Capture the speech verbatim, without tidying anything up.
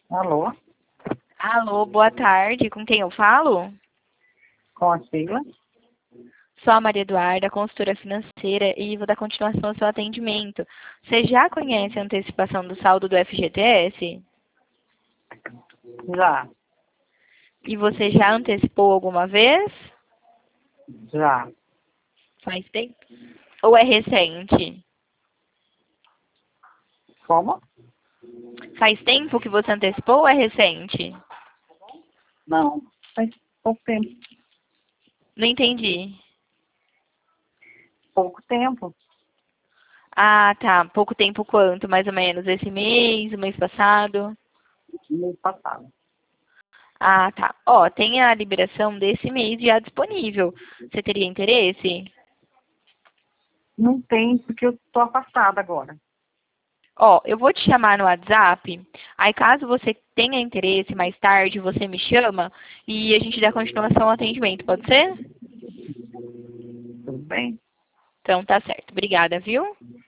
Alô, Alô, boa tarde. Com quem eu falo? com a sigla? Sou a Maria Eduarda, consultora financeira, e vou dar continuação ao seu atendimento. Você já conhece a antecipação do saldo do F G T S? Já, E você já antecipou alguma vez? já. Faz tempo? Ou é recente? Como? Faz tempo que você antecipou ou é recente? Não, faz pouco tempo. Não entendi. Pouco tempo. Ah, tá. Pouco tempo quanto? Mais ou menos esse mês, o mês passado? Mês passado. Ah, tá. Ó, tem a liberação desse mês já disponível. Você teria interesse? Não tem, porque eu tô afastada agora. Ó, eu vou te chamar no WhatsApp. Aí, caso você tenha interesse mais tarde, você me chama e a gente dá continuação ao atendimento, pode ser? Tudo bem? Então, tá certo. Obrigada, viu?